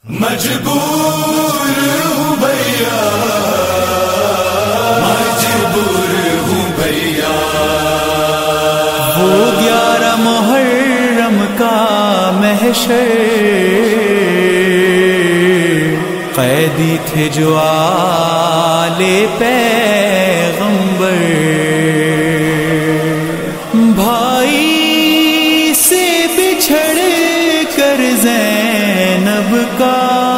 مجبور ہوں بھیا، مجبور ہوں بھیا، وہ 11 محرم کا محشر قیدی تھے جو آل پیغمبر، بھائی سے بچھڑ کر زینب کا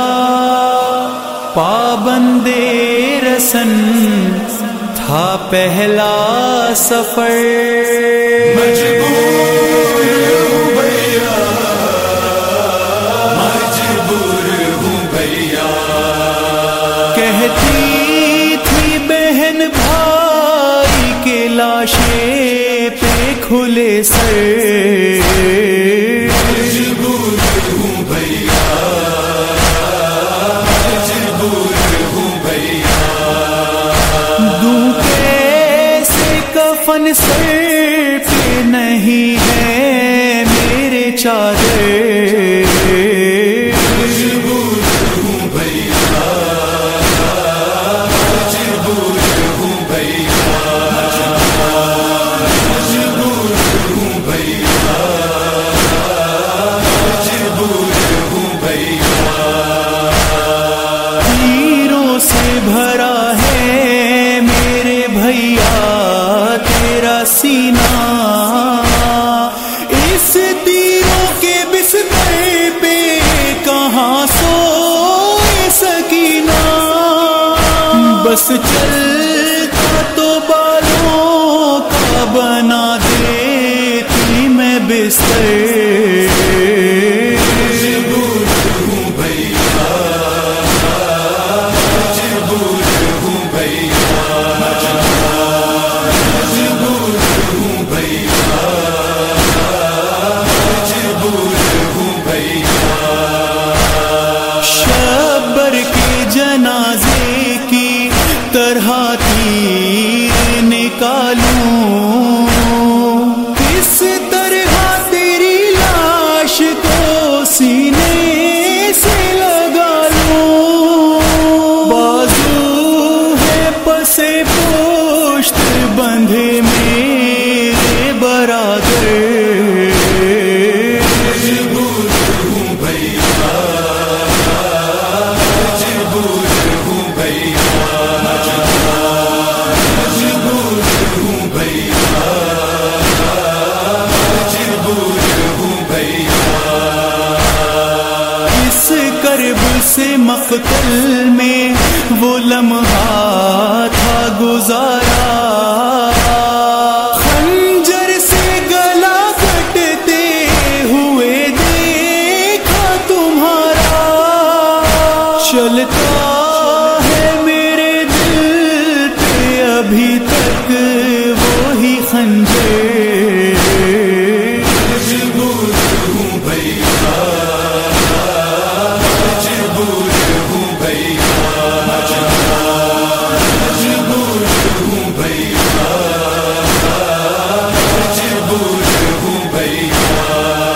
پابند رسن تھا پہلا سفر، مجبور ہوں بھیا، مجبور ہوں بھیا، کہتی تھی بہن بھائی کے لاشے پہ کھلے سر، مجبور ہوں بھیا، مجبور ہوں بھیا، دوں کیسے کفن سر پہ نہیں ہے میرے چادر، مجبور ہوں بھیا، مجبور ہوں بھیا، مجبور ہوں بھیا، مجبور ہوں بھیا، تیروں سے بھرا ہے میرے بھیا تیرا سینہ، اس تیروں کے بستر پہ کہاں سوئے سکینہ، بس چلتا تو بالوں کا بنا دیتی میں بستر، مجبور ہوں بھیا، مجبور ہوں بھیا، مجبور ہوں بھیا، مجبور ہوں بھیا، شبر کے جنازے کی طرح تیر نکالوں، کس طرح تیری لاش کو سینے سے لگا لوں، بازو ہے پسے پشت بندھے میرے برادر، مجبور ہوں بھیا، مجبور ہوں بھیا، مجبور ہوں بھیا، مجبور ہوں بھیا، اس کرب سے مقتل میں وہ لمحہ تھا گزارا، خنجر سے گلا کٹتے ہوئے دیکھا تمہارا، چلتا ہے میرے دل پہ ابھی تک وہی خنجر، مجبور ہوں بھیا، مجبور ہوں بھیا، مجبور ہوں بھیا، مجبور ہوں بھیا،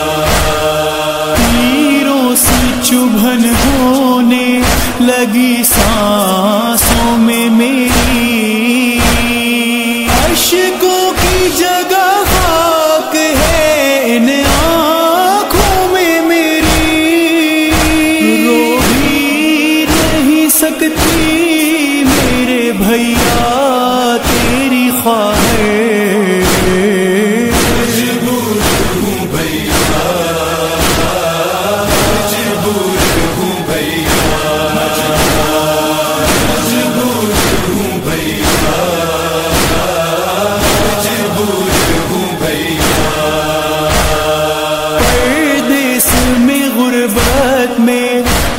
تیروں سے چبھن ہونے لگی سانسوں میں میری، اشکوں کی جگہ خاک ہے ان آنکھوں میں میری، رو بھی نہیں سکتی میرے بھیا تیری خواہر، مجبور ہوں بھیا، مجبور ہوں بھیا، مجبور ہوں بھیا، مجبور ہوں بھیا، پردیس میں غربت میں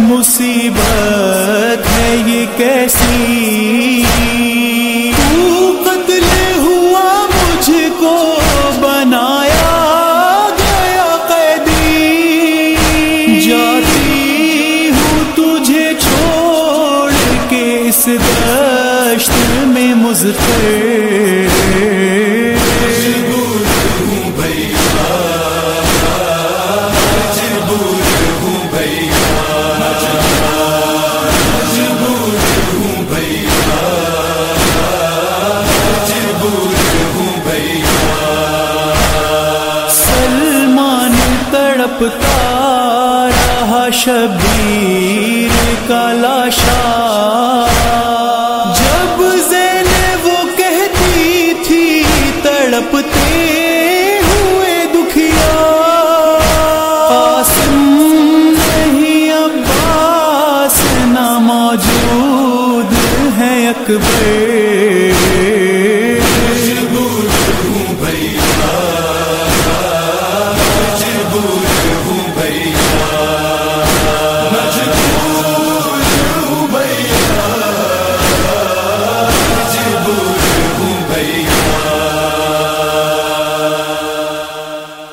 مصیبت ہے یہ کیسی، تو قتل ہوا مجھ کو بنایا گیا قیدی، جاتی ہوں تجھے چھوڑ کے اس دشت میں مضطر، مجبور ہوں بھیا، مجبور ہوں بھیا، رہا شبیر کا لاشا، جب زینب وہ کہتی تھی تڑپتے ہوئے دکھیا، قاسم نہیں عباس نہ موجود ہے اکبر،